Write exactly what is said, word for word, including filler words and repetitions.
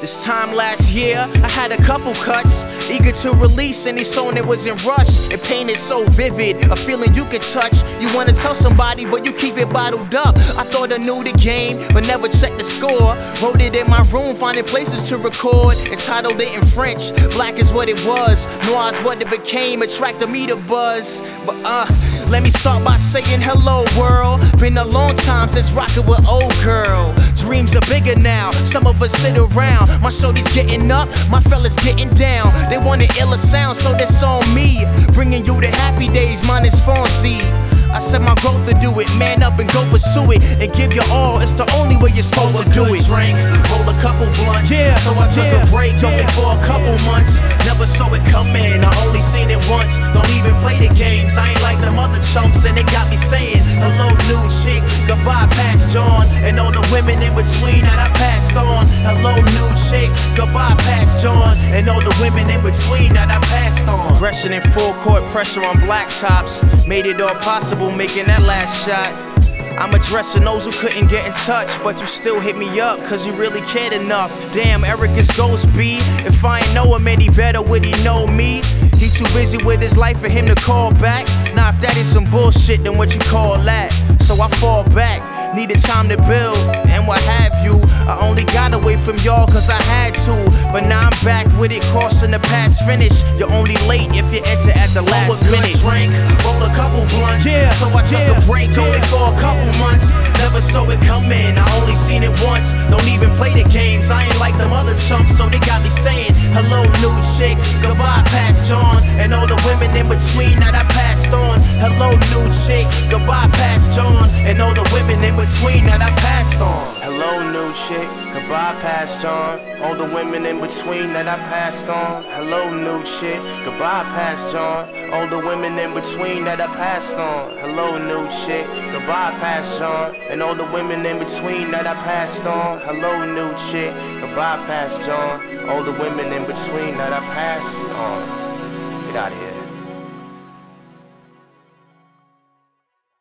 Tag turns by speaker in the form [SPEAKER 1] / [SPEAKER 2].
[SPEAKER 1] This time last year, I had a couple cuts, eager to release any song that was in rush. The pain is so vivid, a feeling you can touch. You wanna tell somebody, but you keep it bottled up. I thought I knew the game, but never checked the score. Wrote it in my room, finding places to record. Entitled it in French, black is what it was. Noir's what it became, attracted me to buzz. But uh, let me start by saying hello world. Been a long time since rockin' with old girl. Dreams are bigger now, some of us sit around. My shorty's getting up, my fellas getting down. They want an iller sound, so that's on me. Bringing you the happy days, mine is Fonzie. I said my growth to do it, man up and go pursue it. And give your all, it's the only way you're supposed to do it. Drink, roll a couple blunts, yeah, so I took yeah, a break, yeah. Only for a couple months. Never saw it coming, I only seen it once. Don't even play the games, I ain't like them other chumps. And they got me saying, hello new chick, goodbye past John. And all the women in between that I passed on. Hello new chick, goodbye past John. And all the women in between that I passed on. Aggression in full court, pressure on black tops. Made it all possible, making that last shot. I'm addressing those who couldn't get in touch, but you still hit me up, cause you really cared enough. Damn, Eric is Ghost B. If I ain't know him any better, would he know me? He too busy with his life for him to call back. Nah, if that is some bullshit, then what you call that? So I fall back, needed time to build, and what have you. I only got away from y'all cause I had to, but now I'm back with it, crossing the past finish. You're only late if you enter at the last oh, minute. Drink, roll a couple blunts, yeah, so I took yeah, a break, yeah. Only for a couple months. Never saw it coming, I only seen it once. Don't even play the games, I ain't like them other chumps. So they got me saying, hello new chick, goodbye past John. And all the women in between that I passed on. Hello new chick, goodbye past John. And all the women in between that I passed on.
[SPEAKER 2] Hello new chick, goodbye past John. All the women in between that I passed on. Hello new chick, goodbye past John. All the women in between that I passed on. Hello new chick, goodbye past John. And all the women in between that I passed on. Hello new chick, goodbye past John. All the women in between that I passed on. Get out of here.